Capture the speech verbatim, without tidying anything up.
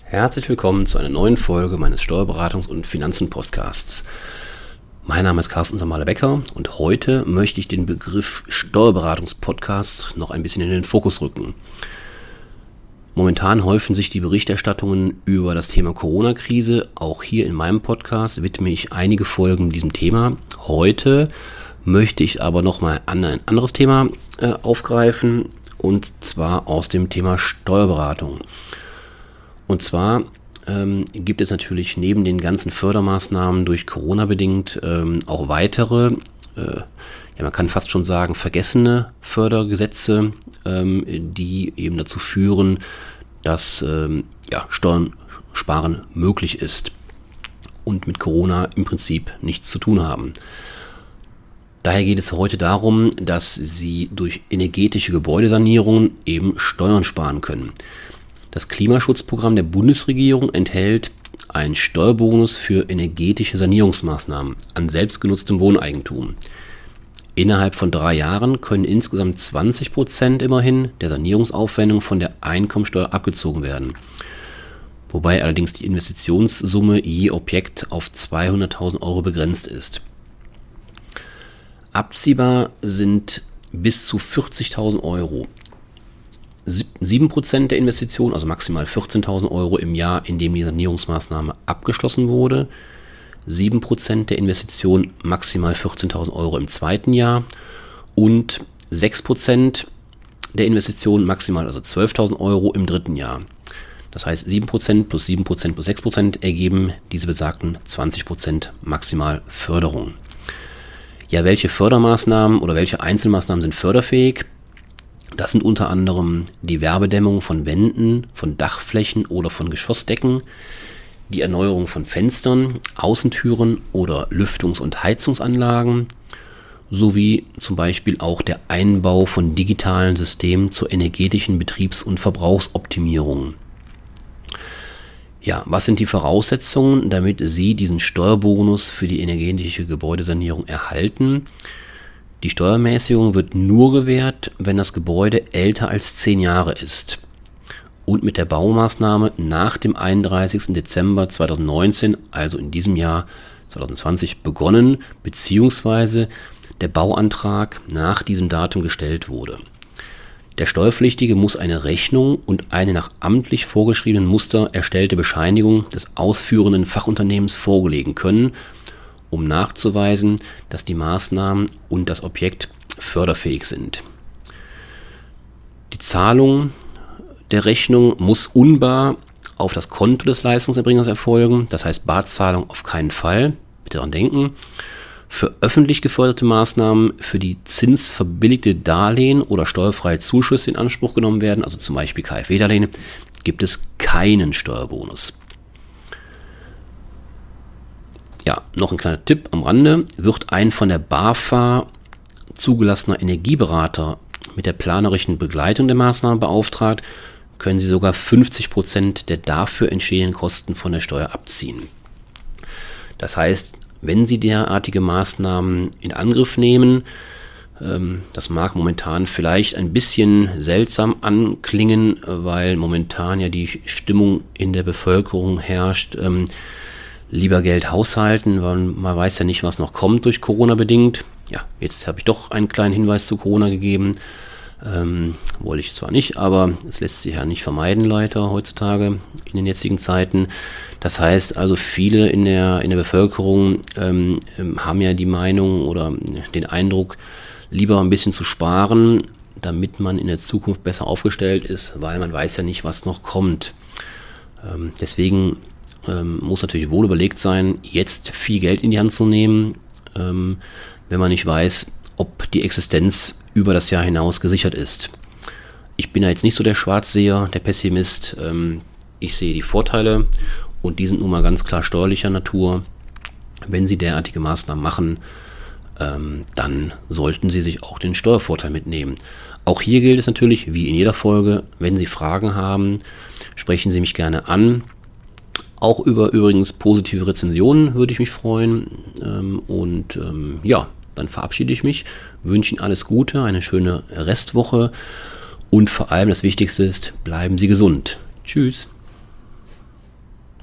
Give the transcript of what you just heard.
Herzlich willkommen zu einer neuen Folge meines Steuerberatungs- und Finanzen-Podcasts. Mein Name ist Carsten Samale-Becker und heute möchte ich den Begriff Steuerberatungspodcast noch ein bisschen in den Fokus rücken. Momentan häufen sich die Berichterstattungen über das Thema Corona-Krise. Auch hier in meinem Podcast widme ich einige Folgen diesem Thema. Heute möchte ich aber nochmal ein anderes Thema äh, aufgreifen, und zwar aus dem Thema Steuerberatung. Und zwar ähm, gibt es natürlich neben den ganzen Fördermaßnahmen durch Corona bedingt ähm, auch weitere, äh, ja man kann fast schon sagen vergessene Fördergesetze, ähm, die eben dazu führen, dass ähm, ja, Steuern sparen möglich ist und mit Corona im Prinzip nichts zu tun haben. Daher geht es heute darum, dass Sie durch energetische Gebäudesanierungen eben Steuern sparen können. Das Klimaschutzprogramm der Bundesregierung enthält einen Steuerbonus für energetische Sanierungsmaßnahmen an selbstgenutztem Wohneigentum. Innerhalb von drei Jahren können insgesamt zwanzig Prozent immerhin der Sanierungsaufwendung von der Einkommensteuer abgezogen werden. Wobei allerdings die Investitionssumme je Objekt auf zweihunderttausend Euro begrenzt ist. Abziehbar sind bis zu vierzigtausend Euro. sieben Prozent der Investition, also maximal vierzehntausend Euro im Jahr, in dem die Sanierungsmaßnahme abgeschlossen wurde. sieben Prozent der Investition, maximal vierzehntausend Euro im zweiten Jahr. Und sechs Prozent der Investition, maximal also zwölftausend Euro im dritten Jahr. Das heißt, sieben Prozent plus sieben Prozent plus sechs Prozent ergeben diese besagten zwanzig Prozent maximal Förderung. Ja, welche Fördermaßnahmen oder welche Einzelmaßnahmen sind förderfähig? Das sind unter anderem die Wärmedämmung von Wänden, von Dachflächen oder von Geschossdecken, die Erneuerung von Fenstern, Außentüren oder Lüftungs- und Heizungsanlagen sowie zum Beispiel auch der Einbau von digitalen Systemen zur energetischen Betriebs- und Verbrauchsoptimierung. Ja, was sind die Voraussetzungen, damit Sie diesen Steuerbonus für die energetische Gebäudesanierung erhalten? Die Steuermäßigung wird nur gewährt, wenn das Gebäude älter als zehn Jahre ist und mit der Baumaßnahme nach dem einunddreißigsten Dezember zweitausendneunzehn, also in diesem Jahr zwanzig zwanzig, begonnen bzw. der Bauantrag nach diesem Datum gestellt wurde. Der Steuerpflichtige muss eine Rechnung und eine nach amtlich vorgeschriebenen Muster erstellte Bescheinigung des ausführenden Fachunternehmens vorlegen können, um nachzuweisen, dass die Maßnahmen und das Objekt förderfähig sind. Die Zahlung der Rechnung muss unbar auf das Konto des Leistungserbringers erfolgen, das heißt Barzahlung auf keinen Fall, bitte daran denken. Für öffentlich geförderte Maßnahmen, für die zinsverbilligte Darlehen oder steuerfreie Zuschüsse in Anspruch genommen werden, also zum Beispiel KfW-Darlehen, gibt es keinen Steuerbonus. Ja, noch ein kleiner Tipp am Rande. Wird ein von der BAFA zugelassener Energieberater mit der planerischen Begleitung der Maßnahmen beauftragt, können Sie sogar fünfzig Prozent der dafür entstehenden Kosten von der Steuer abziehen. Das heißt, wenn Sie derartige Maßnahmen in Angriff nehmen, ähm, das mag momentan vielleicht ein bisschen seltsam anklingen, weil momentan ja die Stimmung in der Bevölkerung herrscht, ähm, lieber Geld haushalten, weil man weiß ja nicht, was noch kommt durch Corona bedingt. Ja, jetzt habe ich doch einen kleinen Hinweis zu Corona gegeben. Ähm, wollte ich zwar nicht, aber es lässt sich ja nicht vermeiden, leider heutzutage in den jetzigen Zeiten. Das heißt also, viele in der, in der Bevölkerung ähm, haben ja die Meinung oder den Eindruck, lieber ein bisschen zu sparen, damit man in der Zukunft besser aufgestellt ist, weil man weiß ja nicht, was noch kommt. Ähm, deswegen ähm, muss natürlich wohl überlegt sein, jetzt viel Geld in die Hand zu nehmen, ähm, wenn man nicht weiß, ob die Existenz über das Jahr hinaus gesichert ist. Ich bin ja jetzt nicht so der Schwarzseher, der Pessimist. Ähm, ich sehe die Vorteile und die sind nun mal ganz klar steuerlicher Natur. Wenn Sie derartige Maßnahmen machen, ähm, dann sollten Sie sich auch den Steuervorteil mitnehmen. Auch hier gilt es natürlich, wie in jeder Folge, wenn Sie Fragen haben, sprechen Sie mich gerne an. Auch über übrigens positive Rezensionen würde ich mich freuen. Ähm, und ähm, ja, dann verabschiede ich mich, wünsche Ihnen alles Gute, eine schöne Restwoche und vor allem das Wichtigste ist, bleiben Sie gesund. Tschüss.